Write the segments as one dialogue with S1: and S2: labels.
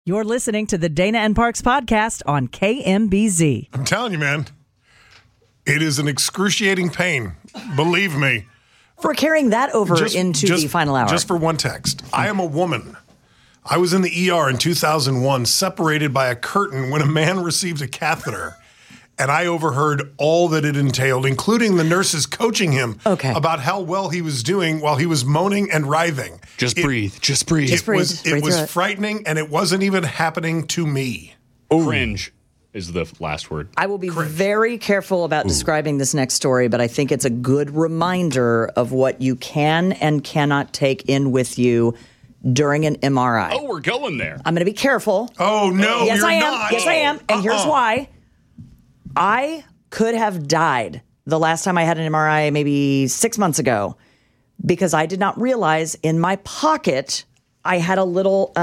S1: You're listening to the Dana and Parks podcast on KMBZ.
S2: I'm telling you, man, it is an excruciating pain. Believe me.
S1: We're carrying that over into the final hour.
S2: Just for one text. I am a woman. I was in the ER in 2001, separated by a curtain when a man received a catheter. And I overheard all that it entailed, including the nurses coaching him about how well he was doing while he was moaning and writhing.
S3: Just breathe.
S2: It was frightening, and it wasn't even happening to me.
S3: Cringe is the last word.
S1: I will be very careful about describing this next story, but I think it's a good reminder of what you can and cannot take in with you during an MRI.
S3: Oh, we're going there.
S1: I'm going to be careful.
S2: Oh, no,
S1: yes,
S2: you're
S1: I am.
S2: not.
S1: Yes, I am. And here's why. I could have died the last time I had an MRI, maybe 6 months ago, because I did not realize in my pocket I had a little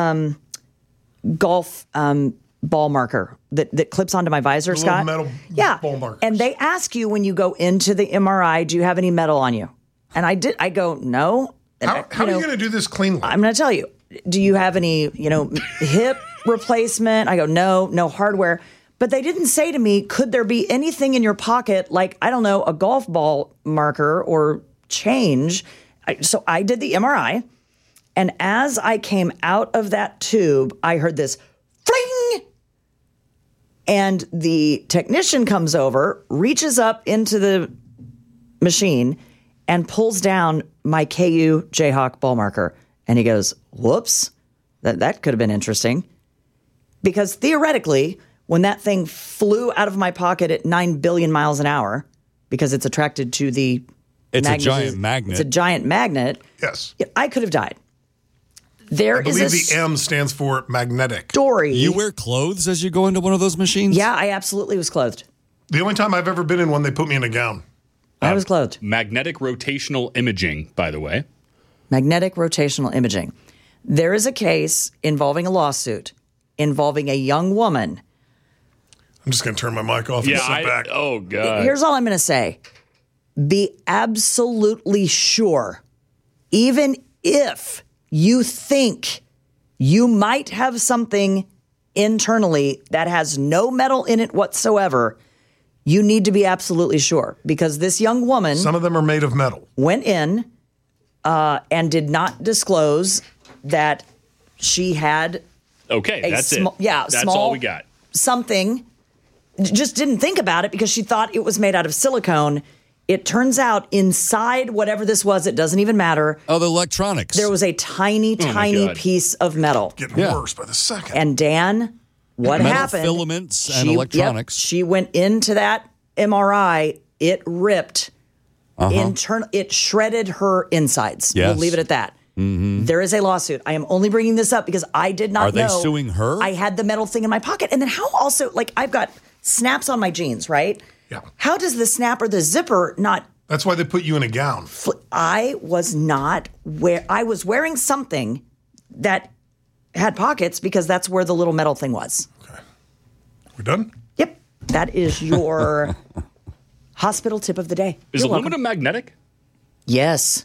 S1: golf ball marker that clips onto my visor, Scott.
S2: Metal ball markers.
S1: And they ask you when you go into the MRI, do you have any metal on you? And I did. I go, no.
S2: How are you going to do this cleanly?
S1: I'm going to tell you. Do you have any, hip replacement? I go, no hardware. But they didn't say to me, could there be anything in your pocket, like, I don't know, a golf ball marker or change? So I did the MRI. And as I came out of that tube, I heard this fling. And the technician comes over, reaches up into the machine, and pulls down my KU Jayhawk ball marker. And he goes, whoops, that could have been interesting. Because theoretically, when that thing flew out of my pocket at 9 billion miles an hour, because it's attracted to the
S4: It's a giant magnet.
S1: It's a giant magnet.
S2: Yes.
S1: I could have died.
S2: I believe the M stands for magnetic.
S1: Story.
S4: You wear clothes as you go into one of those machines?
S1: Yeah, I absolutely was clothed.
S2: The only time I've ever been in one, they put me in a gown.
S1: I was clothed.
S3: Magnetic rotational imaging, by the way.
S1: Magnetic rotational imaging. There is a case involving a lawsuit involving a young woman.
S2: I'm just going to turn my mic off and sit back.
S3: Oh, God.
S1: Here's all I'm going to say. Be absolutely sure, even if you think you might have something internally that has no metal in it whatsoever, you need to be absolutely sure. Because this young woman...
S2: Some of them are made of metal.
S1: ...went in and did not disclose that she had...
S3: Okay, that's it.
S1: Yeah,
S3: that's
S1: small
S3: all we got.
S1: Something... Just didn't think about it because she thought it was made out of silicone. It turns out inside whatever this was, it doesn't even matter.
S4: Oh, the electronics.
S1: There was a tiny piece of metal.
S2: Getting worse by the second.
S1: And Dan, what
S4: metal
S1: happened?
S4: Filaments and electronics.
S1: She went into that MRI. It ripped. It shredded her insides.
S4: Yes.
S1: We'll leave it at that. Mm-hmm. There is a lawsuit. I am only bringing this up because I did not know.
S4: Are they suing her?
S1: I had the metal thing in my pocket. And then how also, I've got snaps on my jeans, right?
S2: Yeah.
S1: How does the snap or the zipper not...
S2: That's why they put you in a gown.
S1: I was wearing something that had pockets because that's where the little metal thing was.
S2: Okay. We're done?
S1: Yep. That is your hospital tip of the day.
S3: Is
S1: You're
S3: aluminum
S1: welcome.
S3: magnetic?
S1: Yes.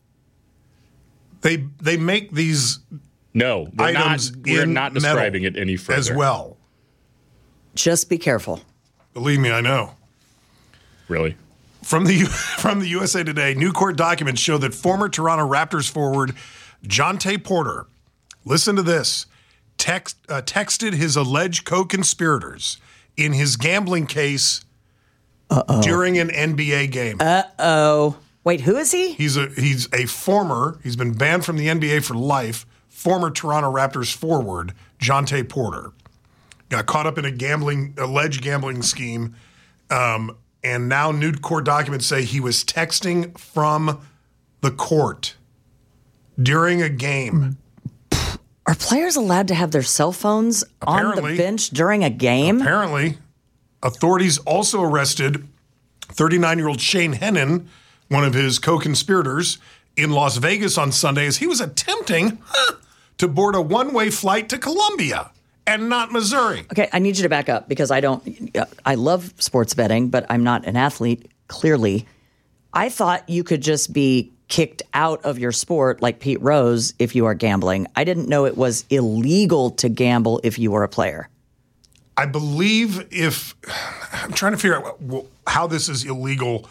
S2: They make these
S3: No,
S2: items
S3: we're
S2: in
S3: not describing it any further.
S2: as well.
S1: Just be careful.
S2: Believe me, I know.
S3: Really?
S2: From the USA Today, new court documents show that former Toronto Raptors forward Jonte Porter, listen to this, texted his alleged co-conspirators in his gambling case during an NBA game.
S1: Wait, who is he?
S2: He's been banned from the NBA for life, former Toronto Raptors forward Jonte Porter. Got caught up in a alleged gambling scheme, and now new court documents say he was texting from the court during a game.
S1: Are players allowed to have their cell phones on the bench during a game?
S2: Apparently. Authorities also arrested 39-year-old Shane Hennon, one of his co-conspirators, in Las Vegas on Sunday as he was attempting to board a one-way flight to Colombia and not Missouri.
S1: Okay, I need you to back up because I love sports betting, but I'm not an athlete, clearly. I thought you could just be kicked out of your sport like Pete Rose if you are gambling. I didn't know it was illegal to gamble if you were a player.
S2: I believe I'm trying to figure out how this is illegal.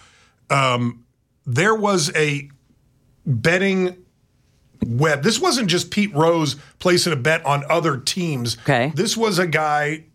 S2: There was a betting web. This wasn't just Pete Rose placing a bet on other teams.
S1: Okay.
S2: This was a guy,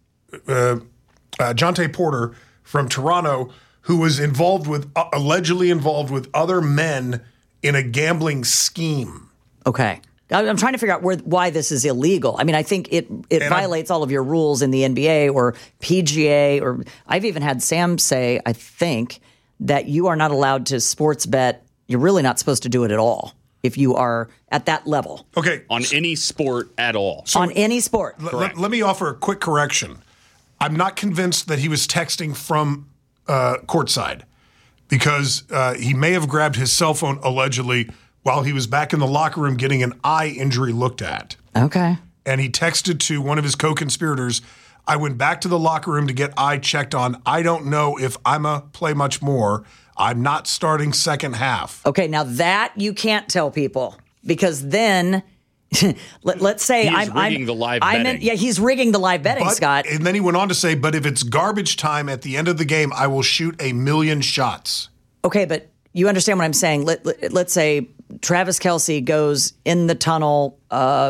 S2: Jonte Porter from Toronto, who was allegedly involved with other men in a gambling scheme.
S1: Okay. I'm trying to figure out why this is illegal. I mean, I think it violates all of your rules in the NBA or PGA, or I've even had Sam say, I think, that you are not allowed to sports bet. You're really not supposed to do it at all if you are at that level.
S2: Okay.
S3: On any sport at all.
S1: On any sport.
S2: Let me offer a quick correction. I'm not convinced that he was texting from courtside, because he may have grabbed his cell phone allegedly while he was back in the locker room getting an eye injury looked at.
S1: Okay.
S2: And he texted to one of his co-conspirators, I went back to the locker room to get eye checked on. I don't know if I'm play much more. I'm not starting second half.
S1: Okay, now that you can't tell people, because then let's say
S3: He's rigging the live betting.
S1: He's rigging the live betting, Scott.
S2: And then he went on to say, but if it's garbage time at the end of the game, I will shoot 1,000,000 shots.
S1: Okay, but you understand what I'm saying. Let's say Travis Kelce goes in the tunnel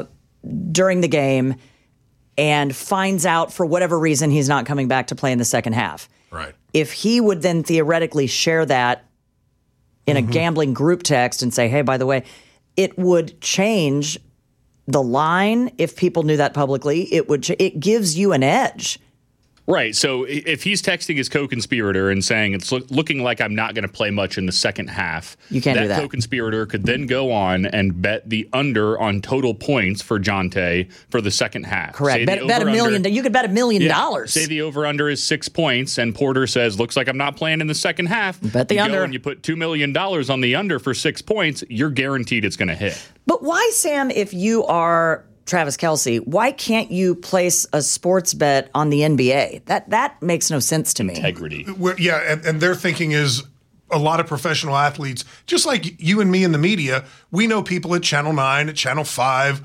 S1: during the game and finds out for whatever reason he's not coming back to play in the second half.
S2: Right.
S1: If he would then theoretically share that in a gambling group text and say, hey, by the way, it would change the line if people knew that publicly. It gives you an edge.
S3: Right. So if he's texting his co-conspirator and saying it's looking like I'm not going to play much in the second half,
S1: you can't do that.
S3: Co-conspirator could then go on and bet the under on total points for Jonte for the second half.
S1: Correct. Bet $1 million. You could bet $1 million.
S3: Say the over-under is 6 points, and Porter says, looks like I'm not playing in the second half.
S1: Bet the under.
S3: And you put $2 million on the under for 6 points, you're guaranteed it's going to hit.
S1: But why, Sam, if you are Travis Kelce, why can't you place a sports bet on the NBA? That makes no sense to me.
S3: Integrity.
S2: And their thinking is a lot of professional athletes, just like you and me in the media, we know people at Channel 9, at Channel 5,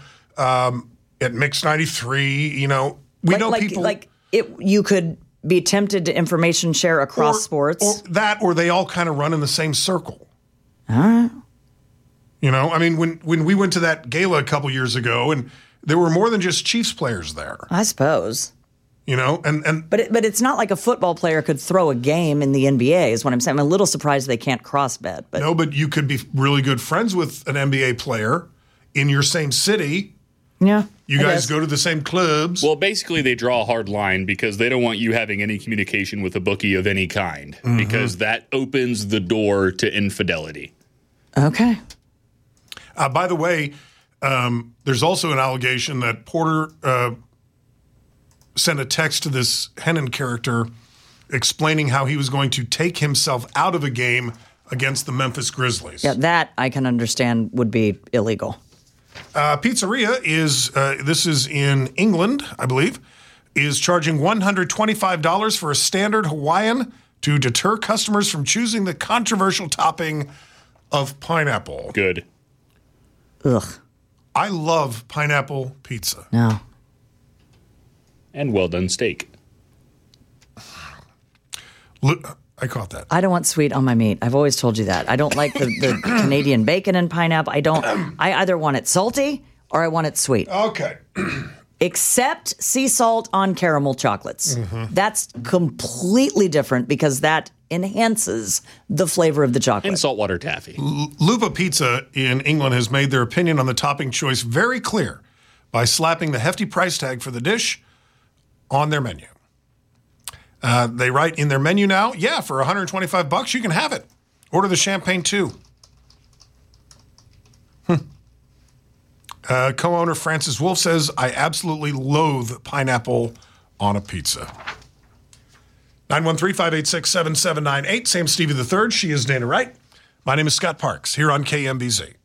S2: at Mix 93, we know people.
S1: You could be tempted to information share across sports.
S2: Or they all kind of run in the same circle. When we went to that gala a couple years ago, and there were more than just Chiefs players there.
S1: I suppose.
S2: But
S1: it's not like a football player could throw a game in the NBA, is what I'm saying. I'm a little surprised they can't cross bet.
S2: No, but you could be really good friends with an NBA player in your same city.
S1: Yeah.
S2: You guys go to the same clubs.
S3: Well, basically, they draw a hard line because they don't want you having any communication with a bookie of any kind, because that opens the door to infidelity.
S1: Okay.
S2: By the way, there's also an allegation that Porter sent a text to this Hennon character explaining how he was going to take himself out of a game against the Memphis Grizzlies.
S1: Yeah, that I can understand would be illegal.
S2: Pizzeria this is in England, I believe, is charging $125 for a standard Hawaiian to deter customers from choosing the controversial topping of pineapple.
S3: Good.
S1: Ugh.
S2: I love pineapple pizza.
S1: No.
S3: And well done steak.
S2: I caught that.
S1: I don't want sweet on my meat. I've always told you that. I don't like the Canadian bacon and pineapple. I either want it salty or I want it sweet.
S2: Okay.
S1: Except sea salt on caramel chocolates. That's completely different because that enhances the flavor of the chocolate.
S3: And saltwater taffy.
S2: Luva Pizza in England has made their opinion on the topping choice very clear by slapping the hefty price tag for the dish on their menu. They write in their menu now, for $125 you can have it. Order the champagne too. Co-owner Francis Wolf says, I absolutely loathe pineapple on a pizza. 913-586-7798. Sam Stevie III. She is Dana Wright. My name is Scott Parks here on KMBZ.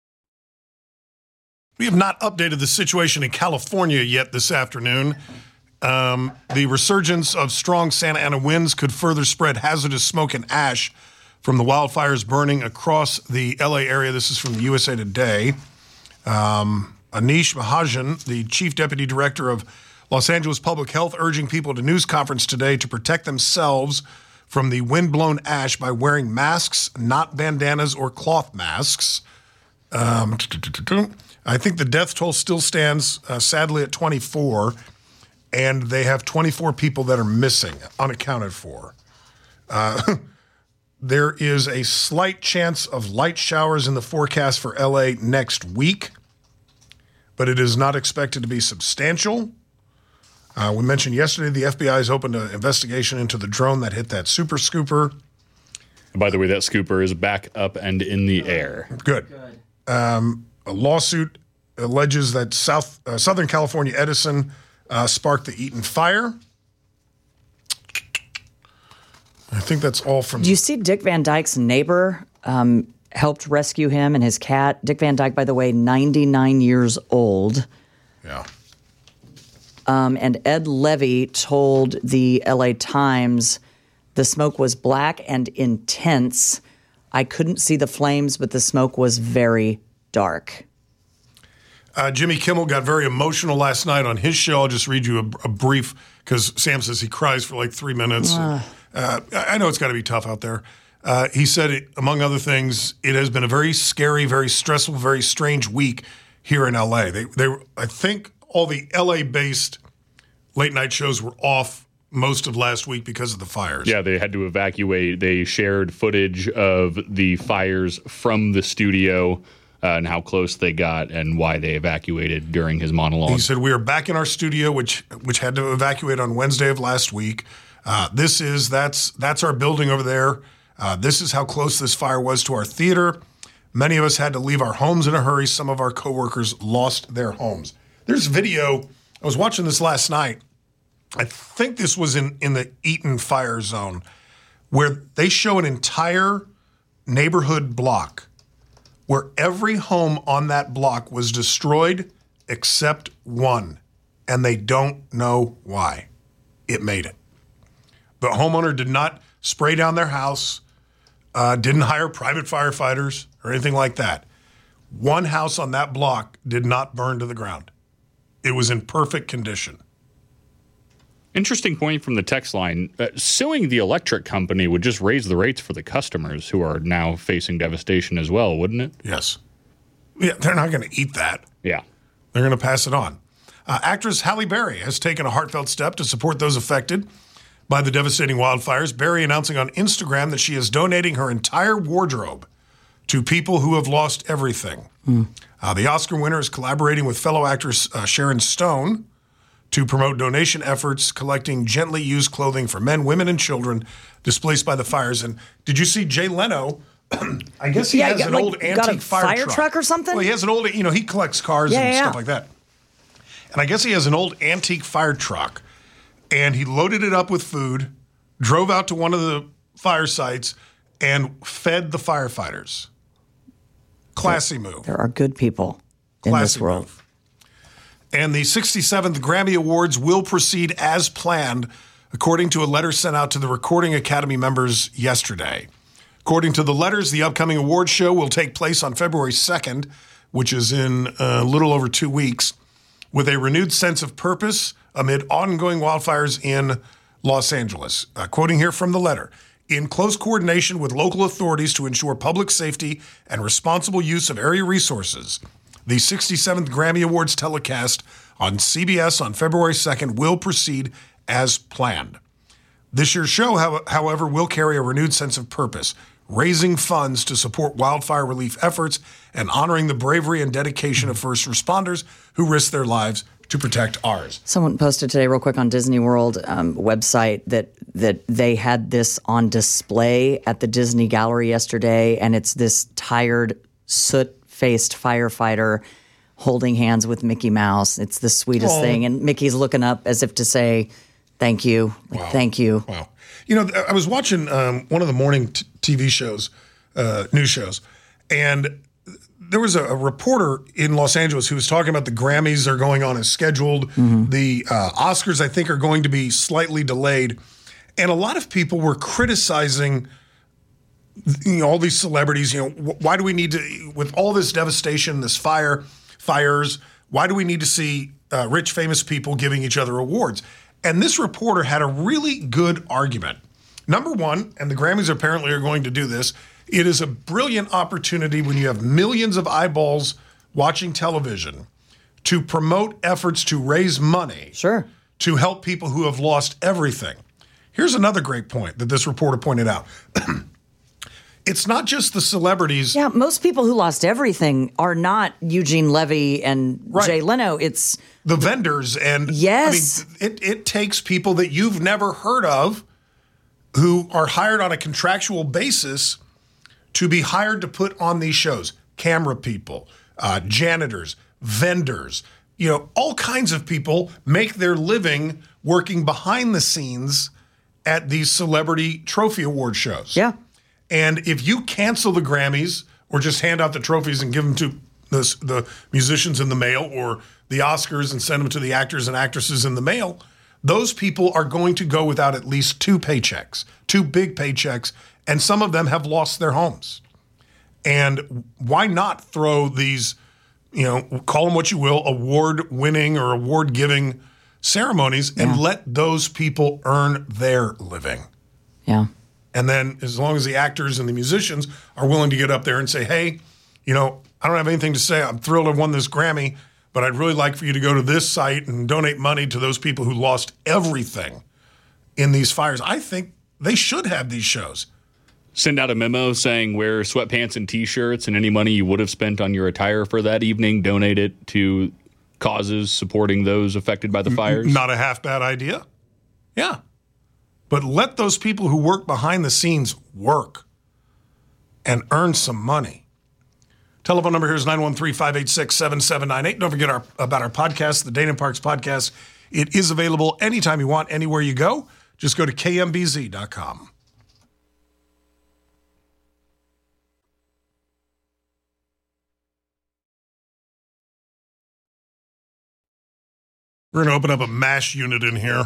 S2: We have not updated the situation in California yet this afternoon. The resurgence of strong Santa Ana winds could further spread hazardous smoke and ash from the wildfires burning across the LA area. This is from the USA Today. Anish Mahajan, the chief deputy director of Los Angeles Public Health, urging people at a news conference today to protect themselves from the wind-blown ash by wearing masks, not bandanas or cloth masks. I think the death toll still stands, sadly, at 24, and they have 24 people that are missing, unaccounted for. There is a slight chance of light showers in the forecast for LA next week, but it is not expected to be substantial. We mentioned yesterday the FBI has opened an investigation into the drone that hit that super scooper.
S3: By the way, that scooper is back up and in the air.
S2: Good. A lawsuit alleges that Southern California Edison sparked the Eaton fire. I think that's all from...
S1: Do you see Dick Van Dyke's neighbor helped rescue him and his cat? Dick Van Dyke, by the way, 99 years old.
S2: Yeah.
S1: And Ed Levy told the LA Times the smoke was black and intense. I couldn't see the flames, but the smoke was very dark.
S2: Jimmy Kimmel got very emotional last night on his show. I'll just read you a brief, because Sam says he cries for like 3 minutes. I know it's got to be tough out there. He said, among other things, it has been a very scary, very stressful, very strange week here in L.A. I think all the L.A.-based late-night shows were off most of last week because of the fires.
S3: Yeah, they had to evacuate. They shared footage of the fires from the studio and how close they got and why they evacuated during his monologue.
S2: He said, we are back in our studio, which had to evacuate on Wednesday of last week. That's our building over there. This is how close this fire was to our theater. Many of us had to leave our homes in a hurry. Some of our coworkers lost their homes. There's video. I was watching this last night. I think this was in the Eaton fire zone, where they show an entire neighborhood block where every home on that block was destroyed except one, and they don't know why. It made it. The homeowner did not spray down their house, didn't hire private firefighters or anything like that. One house on that block did not burn to the ground. It was in perfect condition.
S3: Interesting point from the text line. Suing the electric company would just raise the rates for the customers who are now facing devastation as well, wouldn't it?
S2: Yes. Yeah, they're not going to eat that.
S3: Yeah.
S2: They're going to pass it on. Actress Halle Berry has taken a heartfelt step to support those affected by the devastating wildfires. Berry announcing on Instagram that she is donating her entire wardrobe to people who have lost everything. The Oscar winner is collaborating with fellow actress Sharon Stone to promote donation efforts collecting gently used clothing for men, women, and children displaced by the fires. And did you see Jay Leno? I guess he has an old antique fire
S1: truck or something?
S2: Well, he has an old, he collects cars and stuff like that. And I guess he has an old antique fire truck. And he loaded it up with food, drove out to one of the fire sites, and fed the firefighters. Classy move.
S1: There are good people in this world.
S2: Move. And the 67th Grammy Awards will proceed as planned, according to a letter sent out to the Recording Academy members yesterday. According to the letters, the upcoming award show will take place on February 2nd, which is in a little over 2 weeks, with a renewed sense of purpose amid ongoing wildfires in Los Angeles. Quoting here from the letter, in close coordination with local authorities to ensure public safety and responsible use of area resources, the 67th Grammy Awards telecast on CBS on February 2nd will proceed as planned. This year's show, however, will carry a renewed sense of purpose, raising funds to support wildfire relief efforts and honoring the bravery and dedication of first responders who risk their lives to protect ours.
S1: Someone posted today real quick on Disney World website that they had this on display at the Disney Gallery yesterday, and it's this tired, soot-faced firefighter holding hands with Mickey Mouse. It's the sweetest thing, and Mickey's looking up as if to say, thank you, thank you.
S2: Wow. I was watching one of the morning TV shows, news shows, and there was a reporter in Los Angeles who was talking about the Grammys are going on as scheduled. The Oscars, I think, are going to be slightly delayed. And a lot of people were criticizing all these celebrities. Why do we need to, with all this devastation, this fires, why do we need to see rich, famous people giving each other awards? And this reporter had a really good argument. Number one, and the Grammys apparently are going to do this, it is a brilliant opportunity when you have millions of eyeballs watching television to promote efforts to raise money to help people who have lost everything. Here's another great point that this reporter pointed out. It's not just the celebrities.
S1: Yeah, most people who lost everything are not Eugene Levy and Jay Leno. It's
S2: the vendors. And
S1: yes.
S2: I mean, it takes people that you've never heard of who are hired on a contractual basis to be hired to put on these shows. Camera people, janitors, vendors, all kinds of people make their living working behind the scenes at these celebrity trophy award shows.
S1: Yeah.
S2: And if you cancel the Grammys or just hand out the trophies and give them to the musicians in the mail, or the Oscars and send them to the actors and actresses in the mail, those people are going to go without at least two big paychecks, and some of them have lost their homes. And why not throw these, call them what you will, award-winning or award-giving ceremonies and let those people earn their living?
S1: Yeah.
S2: And then as long as the actors and the musicians are willing to get up there and say, hey, I don't have anything to say. I'm thrilled I won this Grammy, but I'd really like for you to go to this site and donate money to those people who lost everything in these fires. I think they should have these shows.
S3: Send out a memo saying wear sweatpants and T-shirts, and any money you would have spent on your attire for that evening, donate it to causes supporting those affected by the fires.
S2: Not a half bad idea. Yeah. But let those people who work behind the scenes work and earn some money. Telephone number here is 913-586-7798. Don't forget about our podcast, the Dana Parks Podcast. It is available anytime you want, anywhere you go. Just go to kmbz.com. We're going to open up a MASH unit in here.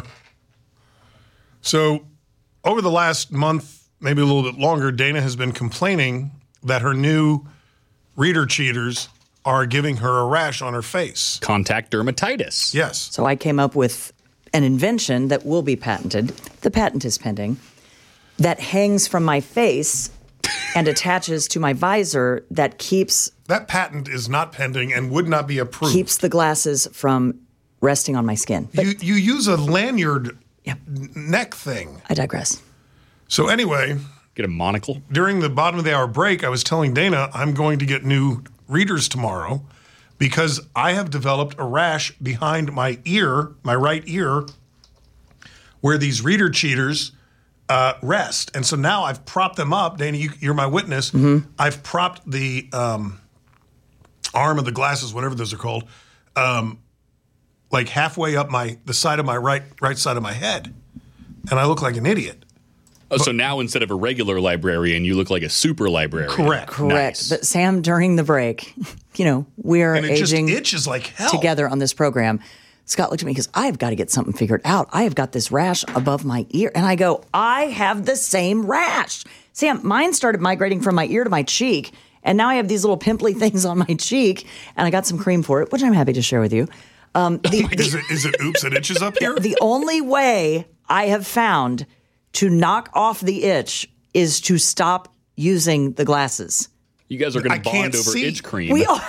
S2: So over the last month, maybe a little bit longer, Dana has been complaining that her new reader cheaters are giving her a rash on her face.
S3: Contact dermatitis.
S2: Yes.
S1: So I came up with an invention that will be patented. The patent is pending. That hangs from my face and attaches to my visor that keeps...
S2: That patent is not pending and would not be approved.
S1: Keeps the glasses from resting on my skin. But
S2: you use a lanyard neck thing.
S1: I digress.
S2: So anyway...
S3: Get a monocle.
S2: During the bottom of the hour break, I was telling Dana I'm going to get new readers tomorrow because I have developed a rash behind my ear, my right ear, where these reader cheaters rest. And so now I've propped them up. Dana, you're my witness. Mm-hmm. I've propped the arm of the glasses, whatever those are called, like halfway up the side of my right side of my head. And I look like an idiot.
S3: Oh, so now instead of a regular librarian, you look like a super librarian.
S2: Correct.
S3: Nice.
S1: But Sam, during the break, we're aging
S2: just itches like hell
S1: together on this program. Scott looked at me because I've got to get something figured out. I have got this rash above my ear. And I go, I have the same rash. Sam, mine started migrating from my ear to my cheek. And now I have these little pimply things on my cheek. And I got some cream for it, which I'm happy to share with you.
S2: Is it oops, it itches up here?
S1: The only way I have found to knock off the itch is to stop using the glasses.
S3: You guys are going to bond over itch cream.
S1: We are.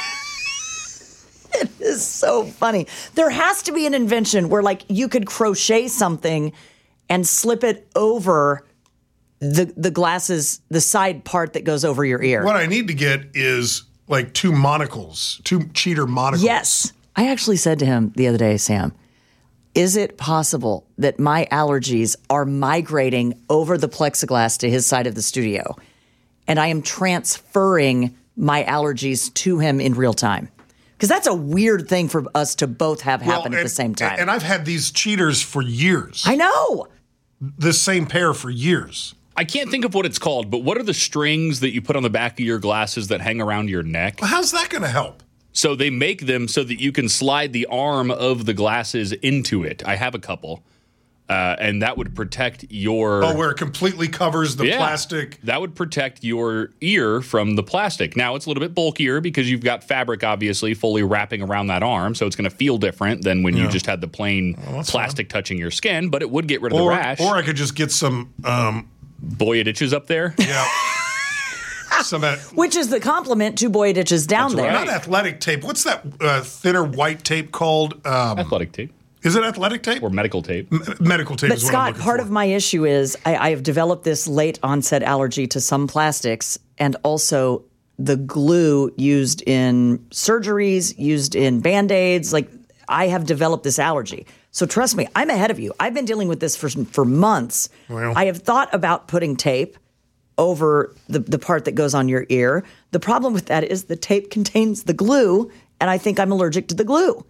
S1: It is so funny. There has to be an invention where, you could crochet something and slip it over the glasses, the side part that goes over your ear.
S2: What I need to get is, two monocles, two cheater monocles.
S1: Yes. I actually said to him the other day, Sam, is it possible that my allergies are migrating over the plexiglass to his side of the studio, and I am transferring my allergies to him in real time? Because that's a weird thing for us to both have happen at the same time.
S2: And I've had these cheaters for years.
S1: I know.
S2: The same pair for years.
S3: I can't think of what it's called, but what are the strings that you put on the back of your glasses that hang around your neck?
S2: Well, how's that going to help?
S3: So they make them so that you can slide the arm of the glasses into it. I have a couple. And that would protect your...
S2: Oh, where it completely covers the plastic.
S3: That would protect your ear from the plastic. Now, it's a little bit bulkier because you've got fabric, obviously, fully wrapping around that arm, so it's going to feel different than when you just had the plain plastic touching your skin, but it would get rid of the rash.
S2: Or I could just get some...
S3: Boya ditches up there?
S2: Yeah.
S1: Which is the compliment to Boya ditches down there.
S2: Not athletic tape. What's that thinner white tape called?
S3: Athletic tape.
S2: Is it athletic tape?
S3: Or medical tape.
S2: Medical tape
S1: But
S2: is what I'm
S1: Scott,
S2: looking
S1: part
S2: for.
S1: of my issue is I have developed this late onset allergy to some plastics and also the glue used in surgeries, used in Band-Aids. Like, I have developed this allergy. So trust me, I'm ahead of you. I've been dealing with this for months.
S2: Well.
S1: I have thought about putting tape over the part that goes on your ear. The problem with that is the tape contains the glue, and I think I'm allergic to the glue.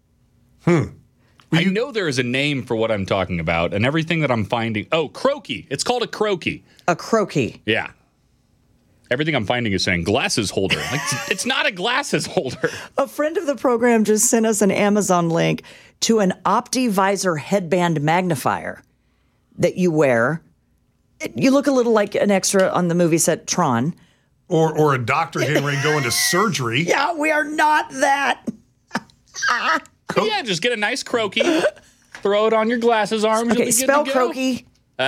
S3: I know there is a name for what I'm talking about, and everything that I'm finding... Oh, croaky. It's called a croaky.
S1: A croaky.
S3: Yeah. Everything I'm finding is saying glasses holder. Like, it's not a glasses holder.
S1: A friend of the program just sent us an Amazon link to an OptiVisor headband magnifier that you wear. You look a little like an extra on the movie set Tron.
S2: Or a doctor getting ready to go into surgery.
S1: Yeah, we are not that.
S3: Yeah, just get a nice croaky, throw it on your glasses arms.
S1: Okay, spell croaky.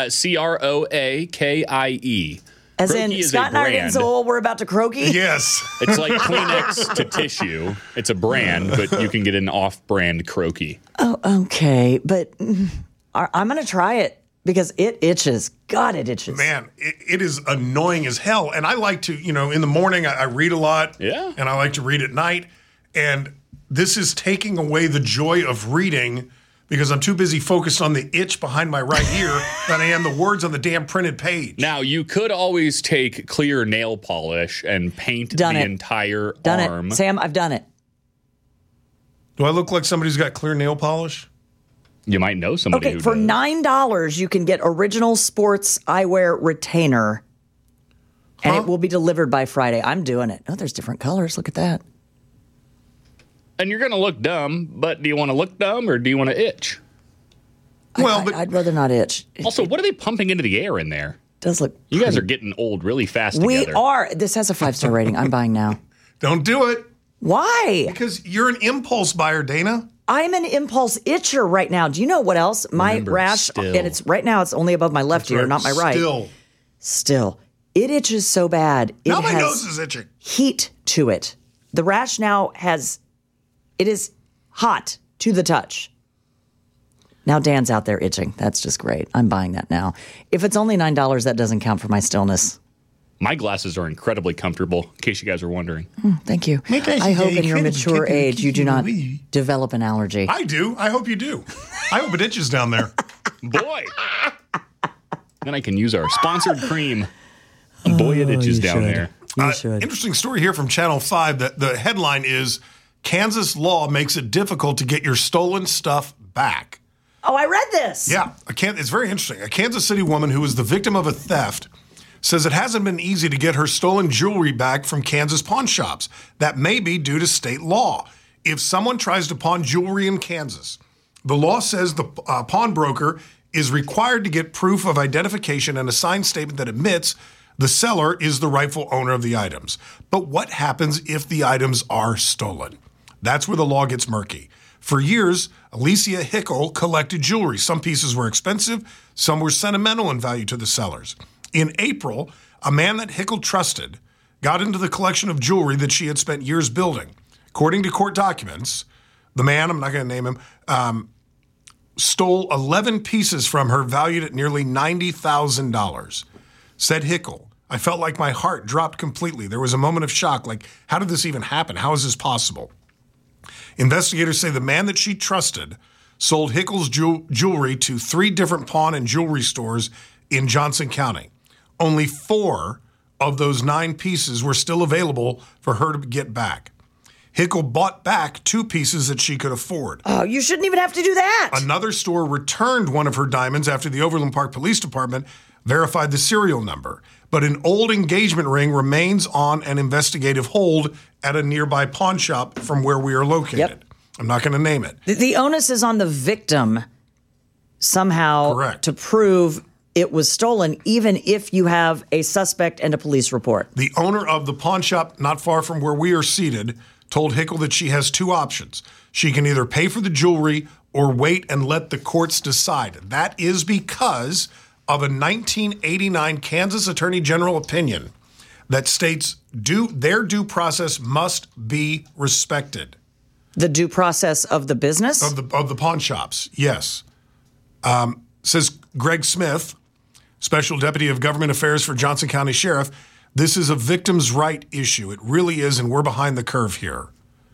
S3: Croakie.
S1: As
S3: Croaky
S1: in,
S3: is
S1: Scott and I are getting so old, we're about to croaky?
S2: Yes.
S3: It's like Kleenex to tissue. It's a brand, but you can get an off-brand croaky.
S1: Oh, okay. But I'm going to try it because it itches. God, it itches.
S2: Man, it is annoying as hell. And I like to, in the morning, I read a lot.
S3: Yeah.
S2: And I like to read at night. And this is taking away the joy of reading because I'm too busy focused on the itch behind my right ear than I am the words on the damn printed page.
S3: Now, you could always take clear nail polish and paint entire arm.
S1: Sam, I've done it.
S2: Do I look like somebody who's got clear nail polish?
S3: You might know somebody who
S1: for
S3: does.
S1: $9, you can get original sports eyewear retainer, and it will be delivered by Friday. I'm doing it. Oh, there's different colors. Look at that.
S3: And you're going to look dumb, but do you want to look dumb or do you want to itch?
S1: I'd rather not itch.
S3: Also, what are they pumping into the air in there?
S1: It does look.
S3: You guys are getting old really fast
S1: We
S3: together.
S1: are. This has a 5-star rating. I'm buying now.
S2: Don't do it.
S1: Why?
S2: Because you're an impulse buyer, Dana.
S1: I'm an impulse itcher right now. Do you know what else? My
S3: Remember,
S1: rash,
S3: still.
S1: and it's right now. It's only above my left ear, not my right. Still, it itches so bad.
S2: Now
S1: it
S2: my
S1: has
S2: nose is itching.
S1: heat to it. The rash now it is hot to the touch. Now Dan's out there itching. That's just great. I'm buying that now. If it's only $9, that doesn't count for my stillness.
S3: My glasses are incredibly comfortable, in case you guys were wondering.
S1: Thank you. I hope in your mature age you do not develop an allergy.
S2: I do. I hope you do. I hope it itches down there.
S3: Boy! Then I can use our sponsored cream. Boy, it itches down there.
S1: You should.
S2: Interesting story here from Channel 5. That the headline is, Kansas law makes it difficult to get your stolen stuff back.
S1: Oh, I read this.
S2: Yeah, it's very interesting. A Kansas City woman who was the victim of a theft says it hasn't been easy to get her stolen jewelry back from Kansas pawn shops. That may be due to state law. If someone tries to pawn jewelry in Kansas, the law says the pawnbroker is required to get proof of identification and a signed statement that admits the seller is the rightful owner of the items. But what happens if the items are stolen? That's where the law gets murky. For years, Alicia Hickel collected jewelry. Some pieces were expensive, some were sentimental in value to the sellers. In April, a man that Hickel trusted got into the collection of jewelry that she had spent years building. According to court documents, the man, I'm not going to name him, stole 11 pieces from her valued at nearly $90,000. Said Hickel, I felt like my heart dropped completely. There was a moment of shock, like, how did this even happen? How is this possible? Investigators say the man that she trusted sold Hickel's jewelry to 3 different pawn and jewelry stores in Johnson County. Only 4 of those 9 pieces were still available for her to get back. Hickel bought back 2 pieces that she could afford.
S1: Oh, you shouldn't even have to do that.
S2: Another store returned one of her diamonds after the Overland Park Police Department verified the serial number, but an old engagement ring remains on an investigative hold at a nearby pawn shop from where we are located.
S1: Yep.
S2: I'm not going to name it.
S1: The onus is on the victim somehow
S2: Correct.
S1: to prove it was stolen, even if you have a suspect and a police report.
S2: The owner of the pawn shop not far from where we are seated told Hickel that she has two options. She can either pay for the jewelry or wait and let the courts decide. That is because of a 1989 Kansas Attorney General opinion that states their due process must be respected.
S1: The due process of the business?
S2: Of the pawn shops, yes. Says Greg Smith, Special Deputy of Government Affairs for Johnson County Sheriff, this is a victim's right issue. It really is, and we're behind the curve here.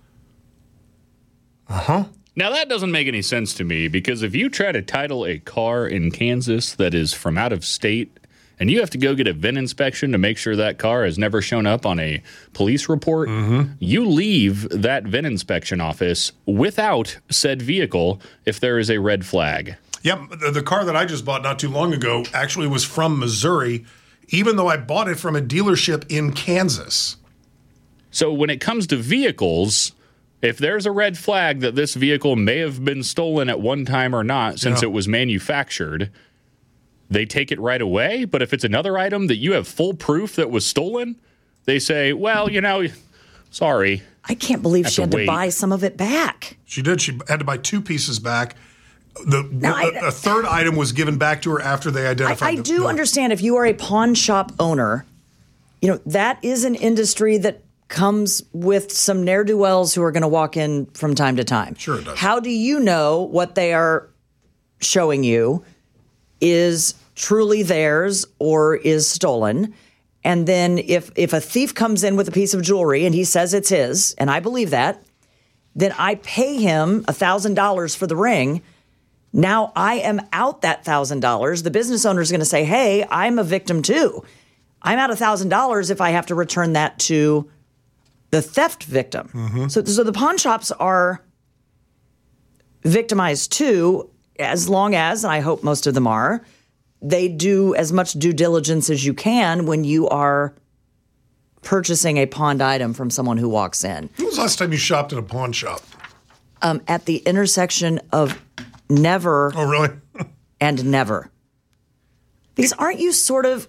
S3: Now, that doesn't make any sense to me, because if you try to title a car in Kansas that is from out of state, and you have to go get a VIN inspection to make sure that car has never shown up on a police report, you leave that VIN inspection office without said vehicle if there is a red flag.
S2: Yep, the car that I just bought not too long ago actually was from Missouri, even though I bought it from a dealership in Kansas.
S3: So when it comes to vehicles, if there's a red flag that this vehicle may have been stolen at one time or not since it was manufactured, they take it right away. But if it's another item that you have full proof that was stolen, they say, well, sorry.
S1: I can't believe she had to
S3: wait.
S1: buy some of it back.
S2: She did. She had to buy two pieces back. A third item was given back to her after they identified
S1: I do understand if you are a pawn shop owner, that is an industry that comes with some ne'er-do-wells who are going to walk in from time to time.
S2: Sure it does.
S1: How do you know what they are showing you is truly theirs or is stolen? And then if a thief comes in with a piece of jewelry and he says it's his, and I believe that, then I pay him $1,000 for the ring. Now I am out that $1,000. The business owner is going to say, hey, I'm a victim too. I'm out $1,000 if I have to return that to the theft victim. So the pawn shops are victimized too, as long as, and I hope most of them are, they do as much due diligence as you can when you are purchasing a pawned item from someone who walks in.
S2: When was the last time you shopped at a pawn shop?
S1: At the intersection of never
S2: Oh, really?
S1: and never. These aren't you sort of...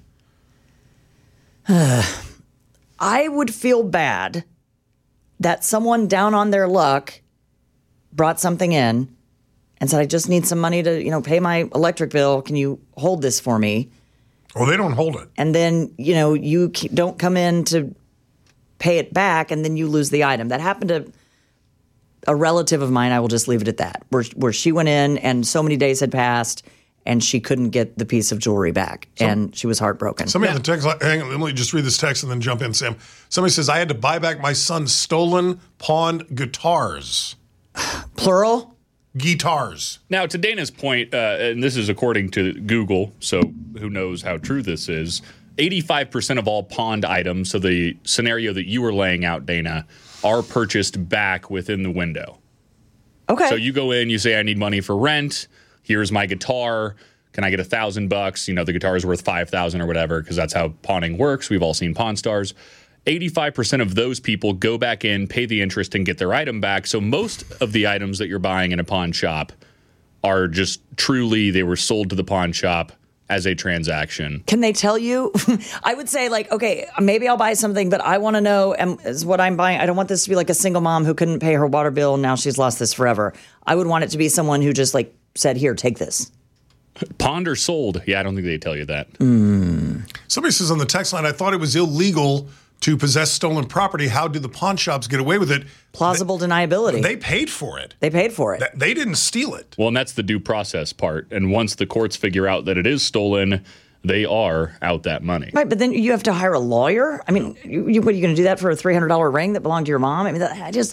S1: I would feel bad that someone down on their luck brought something in and said, I just need some money to, pay my electric bill. Can you hold this for me?
S2: Oh, they don't hold it.
S1: And then, you don't come in to pay it back and then you lose the item. That happened to a relative of mine. I will just leave it at that, where she went in and so many days had passed and she couldn't get the piece of jewelry back, and she was heartbroken.
S2: Somebody in the text, hang on, let me just read this text and then jump in, Sam. Somebody says, I had to buy back my son's stolen pawned guitars.
S1: Plural?
S2: Guitars.
S3: Now, to Dana's point, and this is according to Google, so who knows how true this is, 85% of all pawned items, so the scenario that you were laying out, Dana, are purchased back within the window.
S1: Okay.
S3: So you go in, you say, I need money for rent. Here's my guitar. Can I get $1,000? The guitar is worth $5,000 or whatever, because that's how pawning works. We've all seen Pawn Stars. 85% of those people go back in, pay the interest, and get their item back. So most of the items that you're buying in a pawn shop are just truly, they were sold to the pawn shop as a transaction.
S1: Can they tell you? I would say, okay, maybe I'll buy something, but I want to know is what I'm buying. I don't want this to be like a single mom who couldn't pay her water bill and now she's lost this forever. I would want it to be someone who just said, here, take this.
S3: Pawned or sold? Yeah, I don't think they tell you that.
S2: Somebody says on the text line, I thought it was illegal to possess stolen property. How do the pawn shops get away with it?
S1: Plausible deniability.
S2: They paid for it.
S1: They paid for it.
S2: They didn't steal it.
S3: Well, and that's the due process part. And once the courts figure out that it is stolen, they are out that money.
S1: Right, but then you have to hire a lawyer. I mean, what are you going to do that for a $300 ring that belonged to your mom? I mean,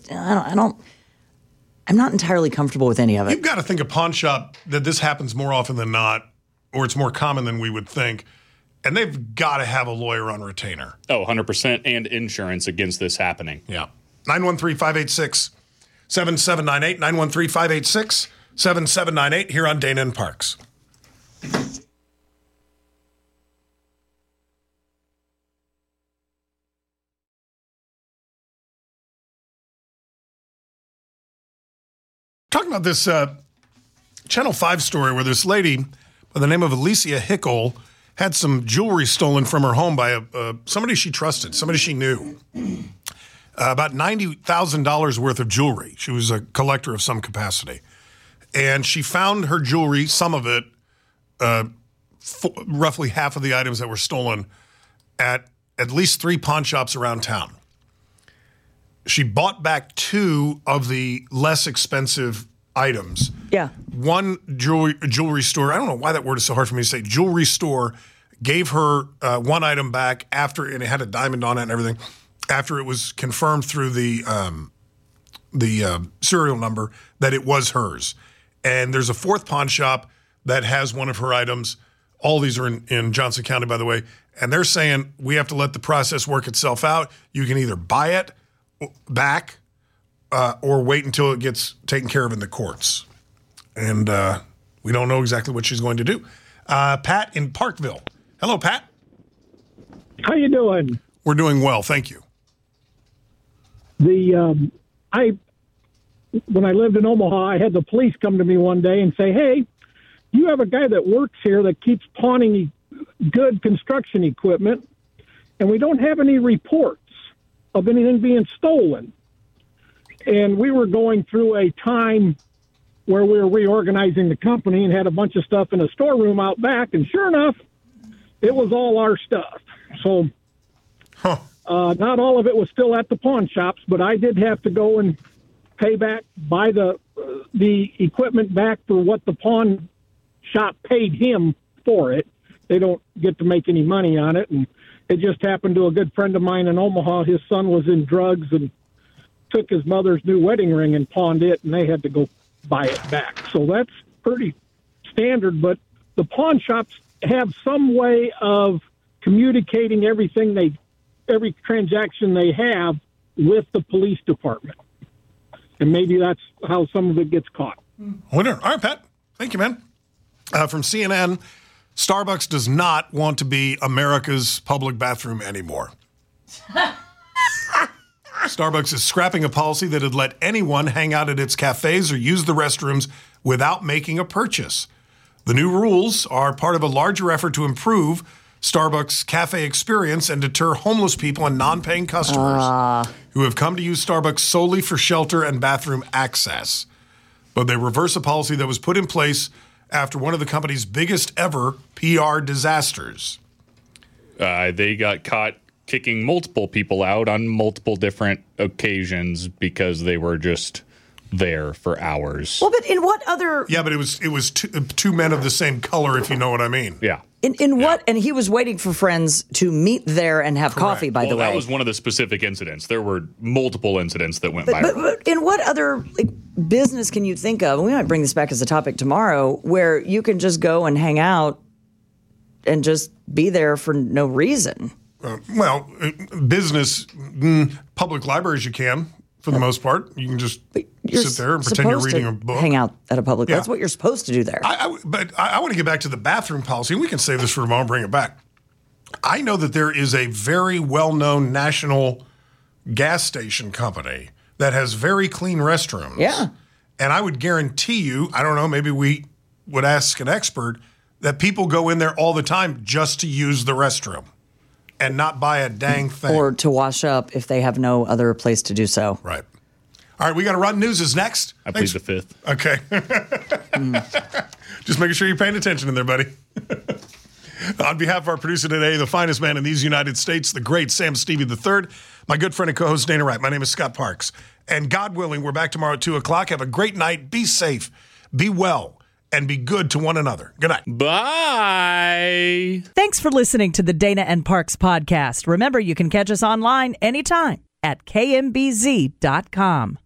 S1: I'm not entirely comfortable with any of it.
S2: You've got to think a pawn shop that this happens more often than not, or it's more common than we would think. And they've got to have a lawyer on retainer.
S3: Oh, 100%, and insurance against this happening.
S2: Yeah. 913-586-7798. 913-586-7798 here on Dana and Parks. talking about this Channel 5 story where this lady by the name of Alicia Hickel had some jewelry stolen from her home by somebody she trusted, somebody she knew. About $90,000 worth of jewelry. She was a collector of some capacity. And she found her jewelry, some of it, roughly half of the items that were stolen, at least 3 pawn shops around town. She bought back 2 of the less expensive items.
S1: Yeah.
S2: One jewelry store, I don't know why that word is so hard for me to say, jewelry store gave her one item back after, and it had a diamond on it and everything, after it was confirmed through the serial number that it was hers. And there's a 4th pawn shop that has one of her items. All these are in Johnson County, by the way. And they're saying we have to let the process work itself out. You can either buy it back or wait until it gets taken care of in the courts. And we don't know exactly what she's going to do. Pat in Parkville. Hello, Pat.
S5: How you doing?
S2: We're doing well, thank you.
S5: When I lived in Omaha, I had the police come to me one day and say, "Hey, you have a guy that works here that keeps pawning good construction equipment, and we don't have any reports of anything being stolen." And we were going through a time where we were reorganizing the company and had a bunch of stuff in a storeroom out back, and sure enough, it was all our stuff. So not all of it was still at the pawn shops, but I did have to go and pay back, buy the equipment back for what the pawn shop paid him for it. They don't get to make any money on it. And it just happened to a good friend of mine in Omaha. His son was in drugs and took his mother's new wedding ring and pawned it, and they had to go buy it back. So that's pretty standard, but the pawn shops have some way of communicating every transaction they have with the police department. And maybe that's how some of it gets caught.
S2: All right, Pat. Thank you, man. From CNN, Starbucks does not want to be America's public bathroom anymore. Starbucks is scrapping a policy that had let anyone hang out at its cafes or use the restrooms without making a purchase. The new rules are part of a larger effort to improve Starbucks cafe experience and deter homeless people and non-paying customers who have come to use Starbucks solely for shelter and bathroom access. But they reverse a policy that was put in place after one of the company's biggest ever PR disasters.
S3: They got caught kicking multiple people out on multiple different occasions because they were just there for hours.
S1: Well, but in what other...
S2: Yeah, but it was two men of the same color, if you know what I mean.
S3: Yeah.
S1: In what? And he was waiting for friends to meet there and have coffee, by the way.
S3: That was one of the specific incidents. There were multiple incidents that went viral.
S1: But in what other business can you think of, and we might bring this back as a topic tomorrow, where you can just go and hang out and just be there for no reason?
S2: Business, public libraries you can, for the most part. You can just sit there and pretend you're reading a book.
S1: Hang out at a public. Yeah. That's what you're supposed to do there.
S2: But I want to get back to the bathroom policy, and we can save this for tomorrow and bring it back. I know that there is a very well-known national gas station company that has very clean restrooms.
S1: Yeah.
S2: And I would guarantee you, I don't know, maybe we would ask an expert, that people go in there all the time just to use the restroom and not buy a dang thing.
S1: Or to wash up if they have no other place to do so.
S2: Right. All right, we got to run. News is next.
S3: I plead the fifth.
S2: Okay. Just making sure you're paying attention in there, buddy. On behalf of our producer today, the finest man in these United States, the great Sam Stevie III, my good friend and co-host Dana Wright. My name is Scott Parks. And God willing, we're back tomorrow at 2 o'clock. Have a great night. Be safe. Be well. And be good to one another. Good night.
S3: Bye.
S6: Thanks for listening to the Dana and Parks podcast. Remember, you can catch us online anytime at kmbz.com.